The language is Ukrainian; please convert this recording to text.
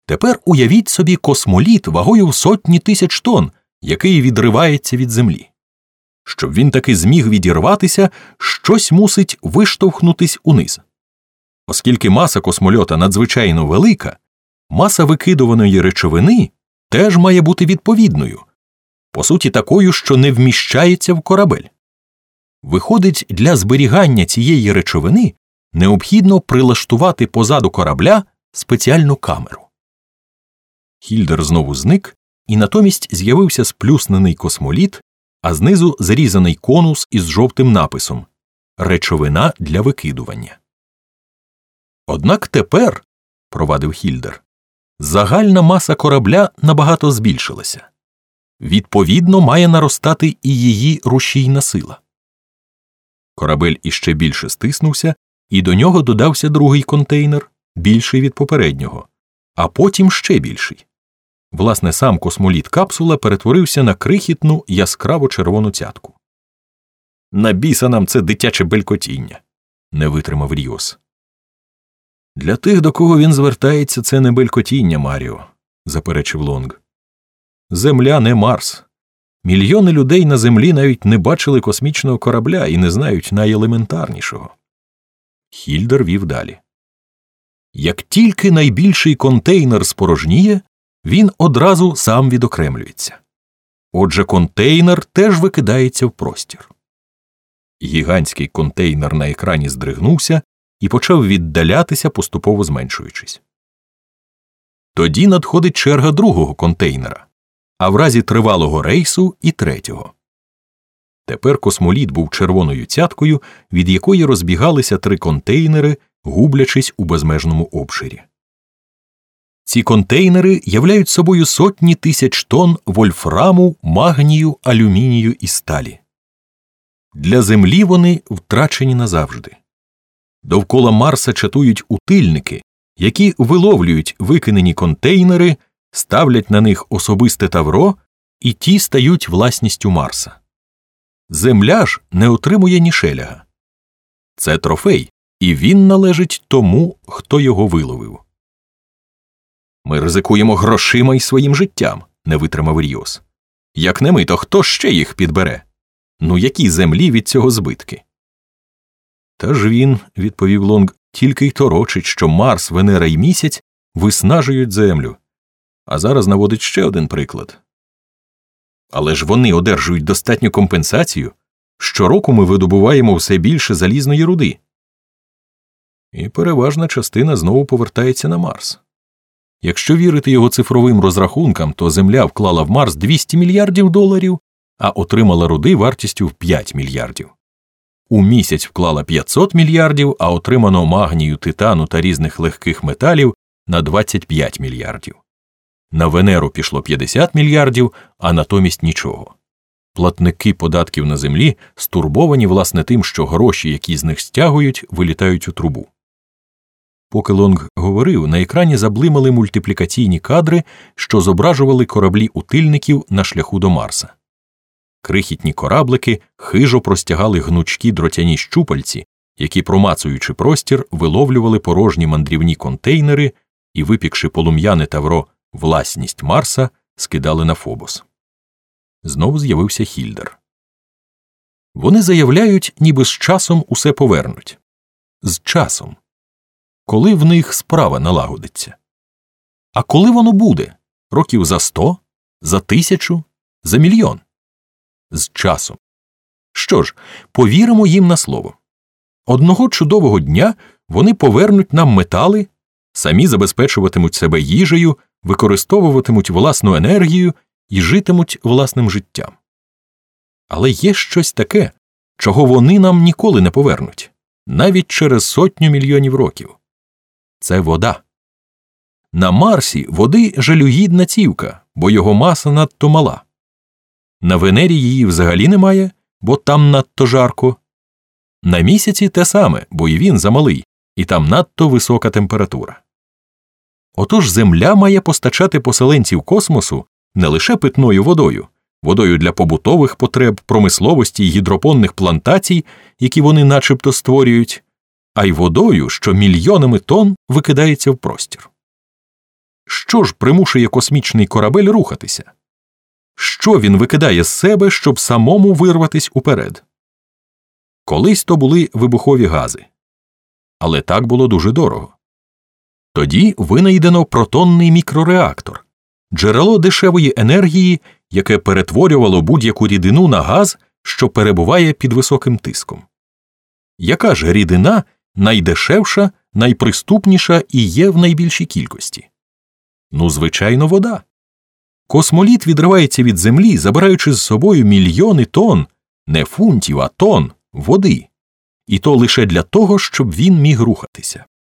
Тепер уявіть собі космоліт вагою в сотні тисяч тонн, який відривається від землі. Щоб він таки зміг відірватися, щось мусить виштовхнутись униз. Оскільки маса космольота надзвичайно велика, маса викидуваної речовини теж має бути відповідною, по суті такою, що не вміщається в корабель. Виходить, для зберігання цієї речовини необхідно прилаштувати позаду корабля спеціальну камеру. Хільдер знову зник, і натомість з'явився сплюснений космоліт, а знизу зрізаний конус із жовтим написом «Речовина для викидування». Однак тепер, провадив Хільдер, загальна маса корабля набагато збільшилася. Відповідно, має наростати і її рушійна сила. Корабель іще більше стиснувся, і до нього додався другий контейнер, більший від попереднього, а потім ще більший. Власне, сам космоліт-капсула перетворився на крихітну, яскраво-червону цятку. «На біса нам це дитяче белькотіння», – не витримав Ріос. «Для тих, до кого він звертається, це не белькотіння, Маріо», – заперечив Лонг. «Земля не Марс. Мільйони людей на Землі навіть не бачили космічного корабля і не знають найелементарнішого». Хільдер вів далі. «Як тільки найбільший контейнер спорожніє, він одразу сам відокремлюється. Отже, контейнер теж викидається в простір». Гігантський контейнер на екрані здригнувся і почав віддалятися, поступово зменшуючись. Тоді надходить черга другого контейнера, а в разі тривалого рейсу і третього. Тепер космоліт був червоною цяткою, від якої розбігалися 3 контейнери, гублячись у безмежному обширі. Ці контейнери являють собою сотні тисяч тонн вольфраму, магнію, алюмінію і сталі. Для Землі вони втрачені назавжди. Довкола Марса чатують утильники, які виловлюють викинені контейнери, ставлять на них особисте тавро, і ті стають власністю Марса. Земля ж не отримує ні шеляга. Це трофей, і він належить тому, хто його виловив. «Ми ризикуємо грошима і своїм життям», – не витримав Ріос. «Як не ми, то хто ще їх підбере? Ну, які Землі від цього збитки?» «Та ж він», – відповів Лонг, – «тільки й торочить, що Марс, Венера і Місяць виснажують Землю. А зараз наводить ще один приклад. Але ж вони одержують достатню компенсацію. Щороку ми видобуваємо все більше залізної руди. І переважна частина знову повертається на Марс. Якщо вірити його цифровим розрахункам, то Земля вклала в Марс 200 мільярдів доларів, а отримала руди вартістю в 5 мільярдів. У Місяць вклала 500 мільярдів, а отримано магнію, титану та різних легких металів на 25 мільярдів. На Венеру пішло 50 мільярдів, а натомість нічого. Платники податків на Землі стурбовані, власне, тим, що гроші, які з них стягують, вилітають у трубу. Поки Лонг говорив, на екрані заблимали мультиплікаційні кадри, що зображували кораблі утильників на шляху до Марса. Крихітні кораблики хижо простягали гнучкі дротяні щупальці, які, промацуючи простір, виловлювали порожні мандрівні контейнери і, випікши полум'яне тавро «Власність Марса», скидали на Фобос. Знову з'явився Хільдер. Вони заявляють, ніби з часом усе повернуть. З часом. Коли в них справа налагодиться? А коли воно буде? Років за 100? За 1000? За мільйон? З часом. Що ж, повіримо їм на слово. Одного чудового дня вони повернуть нам метали, самі забезпечуватимуть себе їжею, використовуватимуть власну енергію і житимуть власним життям. Але є щось таке, чого вони нам ніколи не повернуть, навіть через 100 мільйонів років. Це вода. На Марсі води жалюгідна цівка, бо його маса надто мала. На Венері її взагалі немає, бо там надто жарко. На Місяці те саме, бо і він замалий, і там надто висока температура. Отож Земля має постачати поселенців космосу не лише питною водою, водою для побутових потреб, промисловості й гідропонних плантацій, які вони начебто створюють, а й водою, що мільйонами тонн викидається в простір. Що Що ж примушує космічний корабель рухатися? Що він викидає з себе, щоб самому вирватись уперед? Колись то були вибухові гази. Але так було дуже дорого. Тоді винайдено протонний мікрореактор – джерело дешевої енергії, яке перетворювало будь-яку рідину на газ, що перебуває під високим тиском. Яка ж рідина найдешевша, найприступніша і є в найбільшій кількості? Ну, звичайно, вода. Космоліт відривається від Землі, забираючи з собою мільйони тонн, не фунтів, а тонн води. І то лише для того, щоб він міг рухатися.